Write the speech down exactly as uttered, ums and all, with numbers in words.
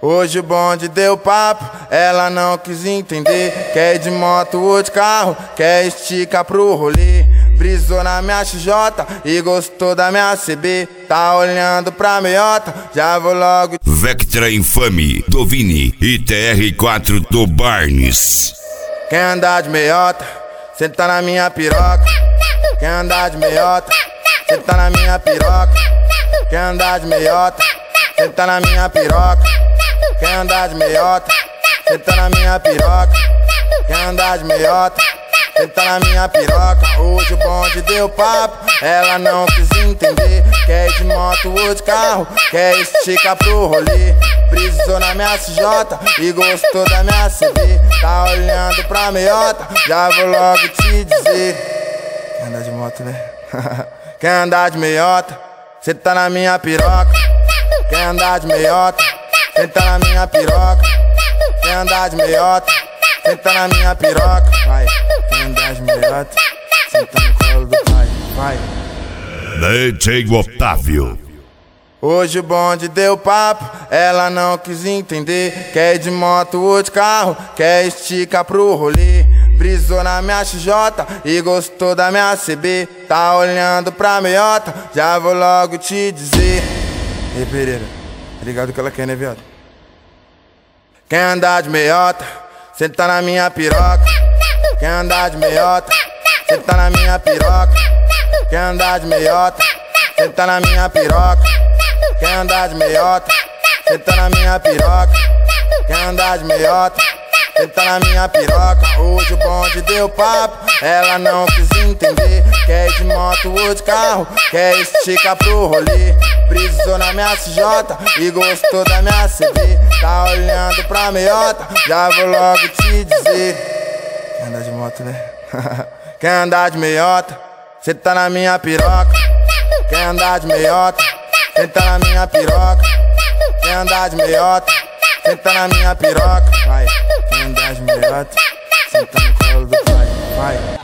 Hoje o bonde deu papo, ela não quis entender. Quer ir de moto ou de carro, quer esticar pro rolê. Brisou na minha X J e gostou da minha C B. Tá olhando pra meiota, já vou logo. Vectra Infame do Vini e T R quatro do Barnes. Quer andar de meiota, senta na minha piroca. Quer andar de meiota, senta na minha piroca. Quer andar de meiota, senta na minha piroca. Quer andar de meiota, senta na minha piroca. Quer andar de meiota, senta na minha piroca. Hoje o bonde deu papo, ela não quis entender. Quer ir de moto ou de carro, quer esticar pro rolê. Brisou na minha X J e gostou da minha C B. Tá olhando pra meiota, já vou logo te dizer. Quer andar de moto, né? Quer andar de meiota, senta na minha piroca. Quer andar de meiota, senta na minha piroca. Quer andar de meiota, senta na minha piroca. Vai, quer andar de meiota, senta no colo do pai. Vai. D J Otávio. Hoje o bonde deu papo, ela não quis entender. Quer ir de moto ou de carro, quer esticar pro rolê. Brisou na minha X J e gostou da minha C B. Tá olhando pra meiota, já vou logo te dizer. Ei, Pereira, ligado que ela quer, né, viado? Quer andar de meiota, senta na minha piroca. Quer andar de meiota, senta na minha piroca. Quer andar de meiota, senta na minha piroca. Quer andar de meiota, senta na minha piroca. Quer andar de meiota, senta na minha piroca. Hoje o bonde deu papo, ela não quis entender. Quer ir de moto ou de carro, quer esticar pro rolê. Brisou na minha X J e gostou da minha C B. Tá olhando pra meiota, já vou logo te dizer. Quer andar de moto, né? Quer andar de meiota, senta na minha piroca. Quer andar de meiota, senta na minha piroca. Quer andar de meiota, senta na minha piroca. Vai, quer andar de meiota, senta no colo do pai. Vai.